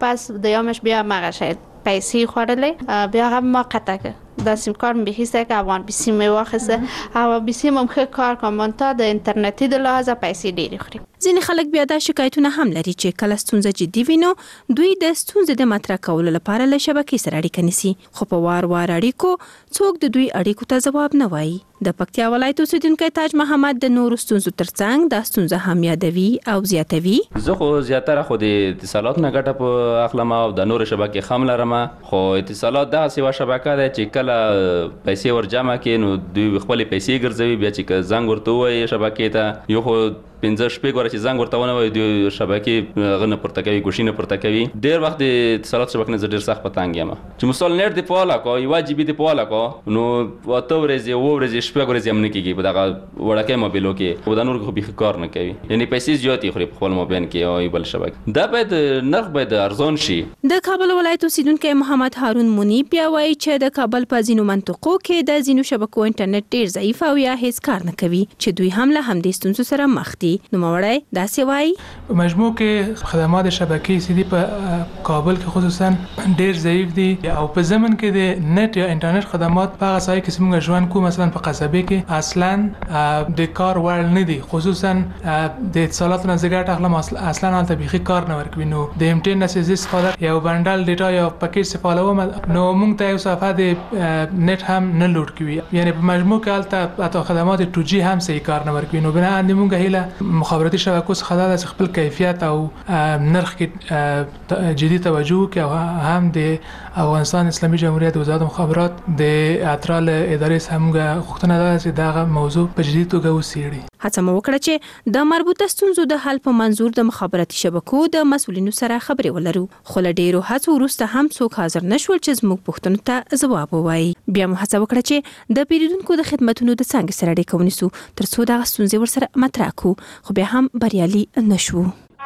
پس د یو مش بیا مغه شاید پیسې خوړلې بیا هغه ما قطع کړ دا سیم کارت مې هیڅ که افغان بیسیم مې واخیسته او بیسیم هم ښه کار کوم مونته د انټرنیټي د لحاظه پیسې ډېرې خوري. ځینې خلک بیا دا شکایتونه هم لري چې کله ستونزه جدي وي نو دوی د ستونزې د مطرح کولو لپاره له شبکې سره اړیکه نیسي خو په وار اړیکو څوک د دوی اړیکو ته ځواب نه وایي. د پکتیا ولایت اوسیدونکی تاج محمد د نورو ستونزو ترڅنګ دا ستونزه هم یادوي او زیاتوي. زه خو زیاتره خو د اتصالات نه ګټه په اخلم او د نورو شبکې خام لرم خو اتصالات دغه سیوا شبکه ده چې کله پیسې ور جمع کړي نو دوی خپل پیسې ګرځوي بیا چې زنګ ورته وایي شبکې ته یو خو 15 شپې غوړه چې زنګ ورته ونه وایي دوی شبکې غنه پورته کوي ګوشینه پورته کوي. ډېر وخت د اتصالات شبکې نه ډېر سخت پتنګ یم چې مثال نت دی په والا کو یو جی بي دی په والا کو نو وته ورځي و ورځي شپه ورځي هم نه کیږي په دغه وړکه موبایلو کې او د نور خو به کار نه کوي یعنی پیسې زیاتې خوري په خپل موبایل کې او بل شبکې دا باید نرخ باید ارزان شي. د کابل ولایت اوسیدونکی محمد هارون مونی بیا وایي چې د کابل په ځینو منطقو کې د ځینو شبکو انټرنیټ ډېر ضعیف او یا هیڅ کار نه کوي چې دوی هم له همدې ستونزو سره مخ دي. نو مړی داسې وایي په مجموع کې خدمات شبکې سیدي په کابل کې خصوصا ډېر ضعیف دي او په زمن کې د نت یا انټرنیټ خدمات په هغه ځای کې څنګه ژوند کو مثلا په قصبه کې اصلا د کار وړ نه دي خصوصا د اتصالات نه زګټ اخلم اصلا نه طبيعي کار نه ورکوي نو د امټین نسې استفاده یو بندل ډیټا یا پکیج استفاده نو موږ ته یو صفحه د نت هم نه لوډ کوي یعنی په مجموع کې حتی خدمات 2G هم صحیح کار نه ورکوي. نو بنا باندې موږ هیله مخابراتي شبکو څخه د خپل کیفیت او نرخ کې جدي توجه کوي او هم د افغانستان اسلامي جمهوریت وزارت مخابرات د اترال ادارې څخه غوښتنه ده چې دا موضوع په جدي توګه وڅېړي. هڅه مو وکړه چې د مربوطه ستونزو د حل په منظور د مخابراتي شبکو د مسؤلینو سره خبرې ولرو خو له ډېرو هڅو وروسته هم څوک حاضر نشول چې زموږ پوښتنو ته ځواب ووایي. بیا مو هڅه وکړه چې د پیرودونکو د خدماتو د څنګه سره اړیکه ونیسو ترڅو دغه ستونزې ورسره مطرح کړو خو بیا هم بریالي نشو.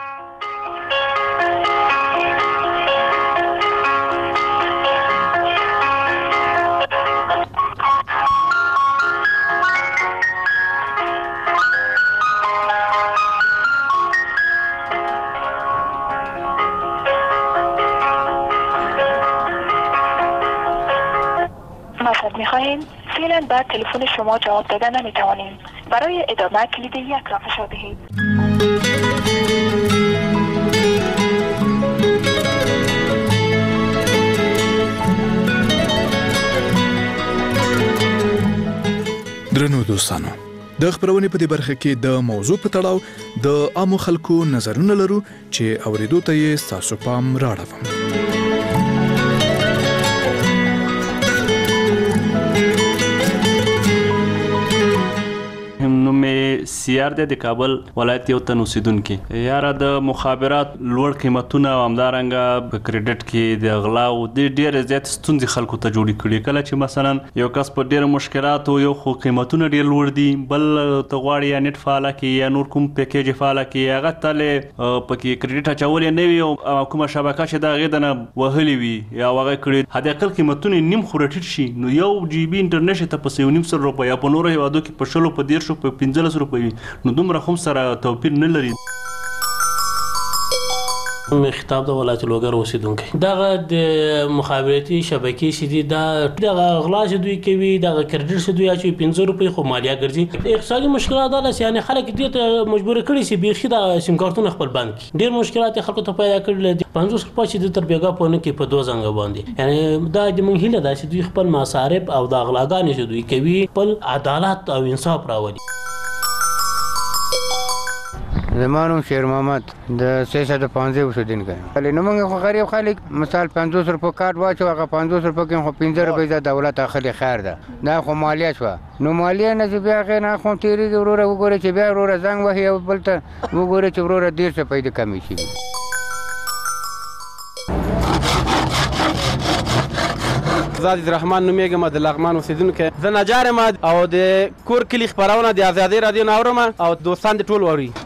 می‌خواهیم فعلا بعد تلفن شما جواب دادن نمی‌توانیم. برای ادامه کلید 1 را فشار دهید. درنو دوستانو د خبرونې په دې برخه کې د موضوع په تړاو د عامو خلکو نظرونه لرو چې اوریدو ته یې تاسو پام راړوم. سیار د کابل ولایت یو تن اوسیدونکو یاره د مخابرات لوړ قیمتونه او همدارنګه په کریډټ کې د غلا او د ډېر زیات ستونزې خلکو ته جوړې کړي کله چې مثلا یو کس په ډېر مشکلات او یو خو قیمتونه ډېر لوړ دي بل ته غواړي یا نت فعال کې یا نور کوم پیکیج فعال کې هغه تل پکې کریډټ اچول نه وي او کومه شبکه چې دا غیدنه وهلي وي یا هغه کړي هدا کل قیمتونه نیم خورټ شي نو یو جی بي انټرنیټ ته په 900 روپیا یا په نور هیوادو کې په 16 په 150 په 1500 روپیا نو دومره هم سره توپیر نه لري. خطاب د ولایت لوګر اوسیدونکو دغه د مخابراتي شبکې شدي دغه غلا چې دوی کوي دغه کریډټ چې دوی اچوي 15 روپۍ خو مالیه ګرځي. اقتصادي مشکلات دا یعنی خلک دې ته مجبور کړي چې بیخي د سیم کارتونه خپل بند کړي. ډېر مشکلات خلکو ته پیدا کړل دي 50 روپۍ چې د تر بیګا په نه کې په 2 زنګ باندې یعنی دا د موږ هیله ده چې دوی خپل مصارف او د غلاګانې چې دوی کوي خپل عدالت او انصاف راولي. زمانو شیر محمد د 315 اوسیدونکو کله نو موږ خو غریب خلک مثال 500 روپۍ کارت واچو هغه 500 روپۍ کې خو 15 روپۍ د دولت اخلي خیر ده دا خو مالیه شو نو مالیه نه چې بیا غیر نه خو تیری وروره وګوره چې بیا وروره زنګ وهي او بلته وګوره چې وروره 1.5 روپۍ د کمی شي. زاد الرحمن نومیږم د لغمان اوسیدونکو زه نجار یم او د کور کلی خبرونه د ازادي رادیو نه اورم او دوستان د ټول ووري.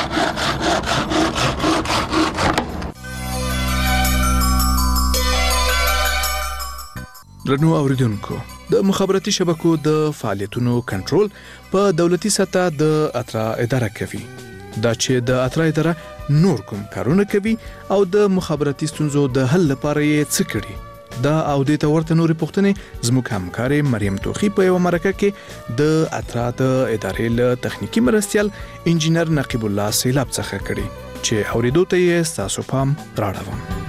درنو اوریدونکو د مخابراتي شبکو د فعالیتونو کنټرول په دولتي سطح د اترا اداره کوي. دا چې د اترا اداره نور کوم کارونه کوي او د مخابراتي ستونزو د حل لپاره یې څه کړي دا او د تورته نورې پوښتنې زموږ همکارې مریم توخی په یو مرکه کې د اترا د ادارې له تخنیکی مرستیال انجینر نقیب الله سیلاب څخه کړي چې اوریدو ته یې ستاسو پام راړوم.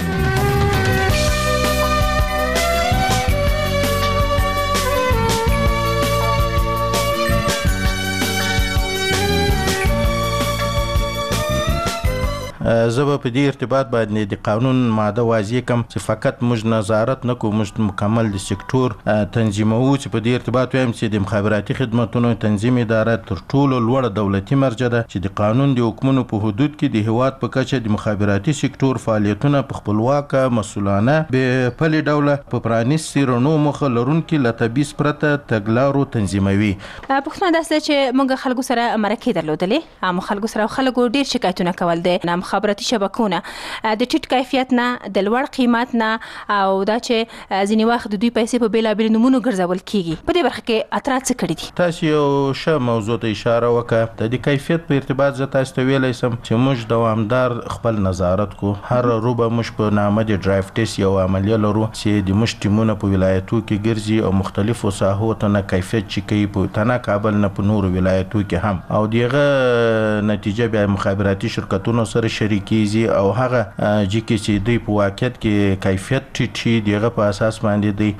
زه به په دې ارتباط باندې د قانون ماده واضح کوم چې فقط موږ نظارت نه کوو، موږ مکمل د سکتور تنظیموو چې په دې ارتباط وایم چې د مخابراتي خدماتونو تنظیم اداره تر ټولو لوړه دولتي مرجع ده چې د قانون د حکمونو په حدود کې د هیواد په کچه د مخابراتي سکتور فعالیتونه په خپلواکه مسؤلانه به پلي ډول په پرانیستي رڼو مخه لرونکي له تبعیض پرته تګلارو تنظیموي. پوښتنه دا چې موږ خلکو سره مرکې درلودلې، عام خلکو سره خلکو ډیر شکایتونه کول دي مخابراتي شبکونه د ټیټ کیفیت نه، د لوړ قیمت نه، او دا چې ځینې وخت د دوی پیسې په بیلابیلو نومونو ګرځول کیږي. په دې برخه کې اترا څه کړي دي؟ تاسو یو ښه موضوع ته اشاره وکړه. د کیفیت په ارتباط زه تاسو ته ویلی سم چې موږ دوامدار خپل نظارت کو. هر روبه موږ په نامه د ډرایو ټیسټ یو عملیه لرو چې د موږ ټیمونه په ولایتو کې ګرځي او مختلفو ساحو ته نه کیفیت چې کوي په تنه کابل نه په نورو ولایتو کې هم، او دغه نتیجه بیا مخابراتي شرکتونو سره شریکیږي او هغه چې دوی په واقعیت کې کیفیت ټیټ دغه په اساس باندې دوی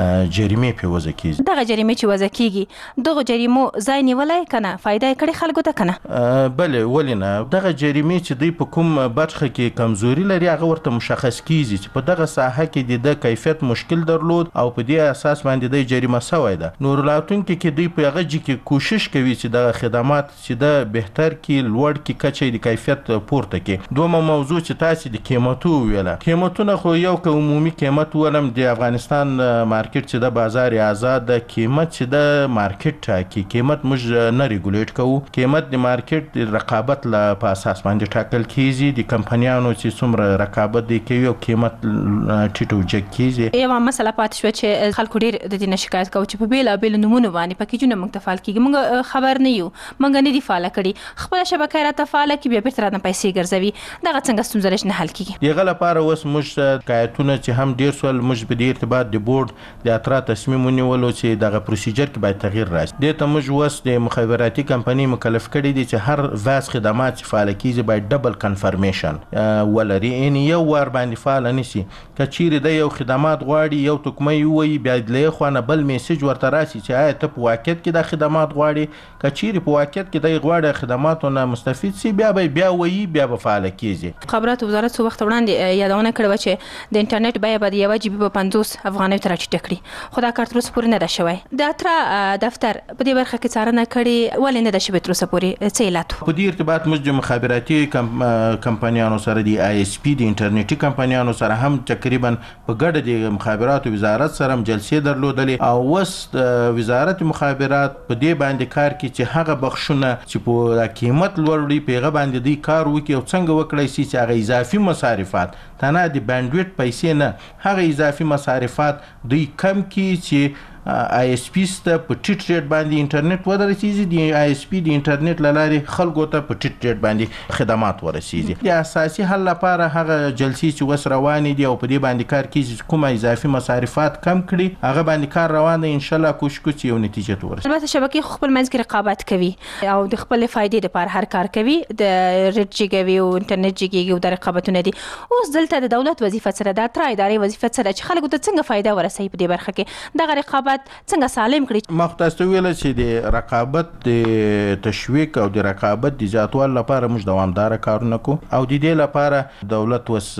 جریمې په وضع کیږي. دغه جریمې چې وضع کیږي دغه جریمو ځای نیولای کنه فائدہ کړي خلکو ته کنه؟ بلې ولې نه. دغه جریمې چې دوی په کوم برخه کې کمزوري لري هغه ورته مشخص کیږي چې په دغه ساحه کې د کیفیت مشکل درلود او په دې اساس باندې د جریمه شوی ده. نور راتلونکي کې دوی په هغه کې کوشش کوي چې دغه خدمات چې د بهتر کې لوړ کې کچې د کیفیت پورته کې. دومره موضوع چې تاسو د قیمتو ویله، قیمتونه خو یو که عمومي قیمت ولم د افغانستان مارکیټ چې د بازار آزاد د قیمت چې د مارکیټ ټاکي، قیمت موږ نه ریګولیټ کوو. قیمت د مارکیټ د رقابت له اساس باندې ټاکل کیږي. د کمپنیانو چې څومره رقابت دی کوي او قیمت ټیټ او جګ کیږي. یو مسله پاتې شو چې خلکو ډیر د دې شکایت کوي چې په بیلابیلو نومونو باندې پکیجونه موږ ته فعال کیږي. موږ خبر نه یو، موږ نه دی فعال کړي، خپل شبکه را ته فعال کی بیا بیرته را نه پیسې ګرځوي. دغه څنګه ستونزه نه حل کیږي؟ دغه لپاره اوس موږ شکایتونه چې هم ډیر سول موږ په دې ارتباط د بورډ د اترا تصمیم ونیولو چې دغه پروسیجر کې باید تغییر راشي. دې ته موږ اوس د مخابراتي کمپنۍ مکلف کړي دي چې هر واس خدمات چې فعال کیږي باید ډبل کنفرمیشن ولري، یعنی یو وار باندې فعال نشي. کچېرې د یو خدمات غواړي یو توکمې وي بیا له خوانه بل میسج ورته راشي چې آیا ته په واقعیت کې د خدمات غواړي. کچېرې په واقعیت کې د غواړي خدماتونه مستفید سي بیا وایي بیا به فعال کیږي. خبرات وزارت څو وخت وړاندې یادونه کړې چې د انټرنیټ بیه به د 1 جی بي په 50 افغانۍ ته راټیټه کړي، خو دا کار تر اوسه پورې نه ده شوی. د اترا دفتر په دې برخه کې څارنه کړې، ولې نه ده شوې تر اوسه پورې؟ څه علت په دې ارتباط موږ د مخابراتي کمپنیانو سره د آی اس پی د انټرنیټي کمپنیانو سره هم تقریبا په ګډه د مخابراتو وزارت سره هم جلسې درلودلې او اوس د وزارت مخابرات په دې باندې کار کوي چې هغه بخښونه چې په قیمت لوړ وي په هغه باندې دوی کار وکړي او څنګه وکړي چې هغه اضافي مصارفات تنه د بانډویټ پیسې نه هغه اضافي مصارفات دوی کم کړي چې آی اس پی ته په ټیټ ریټ باندې انټرنیټ ورسیږي. د آی اس پی د انټرنیټ لارې خلکو ته په ټیټ ریټ باندې خدمات ورسیږي. د اساسي حل لپاره هغه جلسې چې وس روانې دي او په دې باندې کار کیږي کومه اضافي مصارفات کم کړي هغه باندې کار روان دی. ان شاء الله کوشش کوي یو نتیجه ته ورسېږي. البته شبکې خپل منځ کې رقابت کوي او د خپل فائدې لپاره هر کار کوي، د ریټ جګوي او انټرنیټ جګوي او د رقابتونه دي. اوس دلته د دولت وظیفه سره د اترا ادارې وظیفه سره چې خلکو ته څنګه فائدہ ورسوي په دې برخه کې دغه رقابت څنګه سالم کړي؟ ما خو تاسو ویل چې د رقابت د تشویق او د رقابت د زیاتوالي لپاره موږ دوامدار کارونه کوو او د دې لپاره دولت وس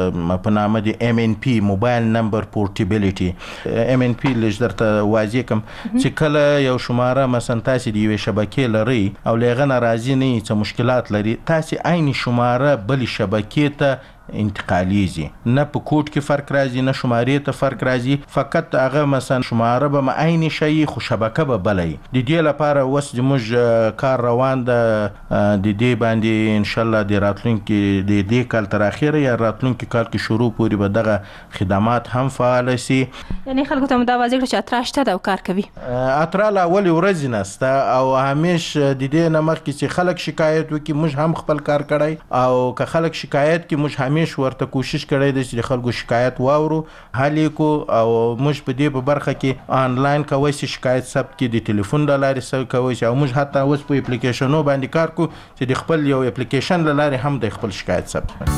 په نامه د ام ان پی موبایل نمبر پورټیبلیټي ام ان پی لږ درته واضح کوم چې کله یو شماره مثلا تاسو د یوې شبکې لري او لغه ناراضي نه څه مشکلات لري تاسو عین شماره بل شبکې ته انتقالیږي، نه په کوډ کې فرق راځي نه شمارې ته فرق راځي، فقط هغه مثلا شماره به عین شي خو شبکه به بلې. د دې لپاره اوس زموږ کار روان ده، د دې باندې ان شاء الله د راتلونکي د دې کال تر اخره یا راتلونکي کال کې شروع پورې به دغه خدمات هم فعال شي. یعنی خلکو ته دا واضح کړه چې اترا شته دا کار کوي. اترا لا اول ورځ نسته او همیشه د دې نه مخکې چې خلک شکایت وکړي موږ هم خپل کار کړی، او که خلک شکایت کې موږ همیشه ورته کوشش کړی دی چې خلکو شکایت واورو حل یې کو، او موږ په دې په برخه کې آنلاین کوی شي شکایت ثبت کې د ټلیفون له لارې ثبت کوی شي، او موږ حتی اوس په اپلیکیشنونو باندې کار کوو چې د خپل یو اپلیکیشن له لارې هم د خپل شکایت ثبت کړو.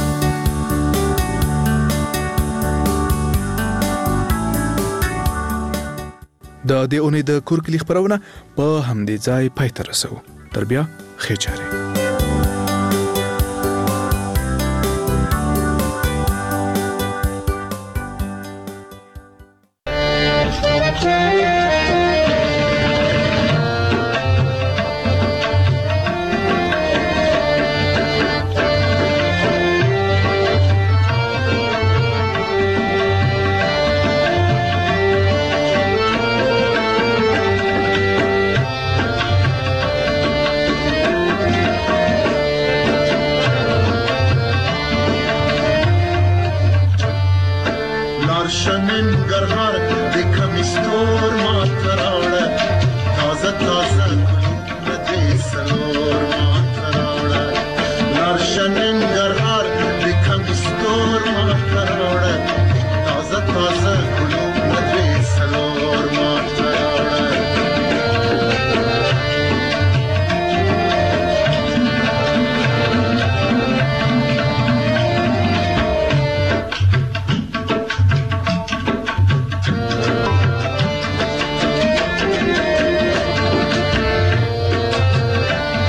د دې اونۍ د کورکلی خبرونه په همدې ځای پای ته رسو. تر بیا ښه چارې.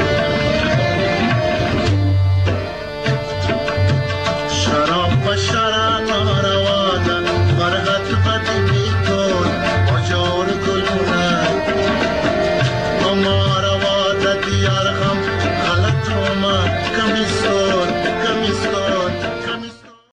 شراب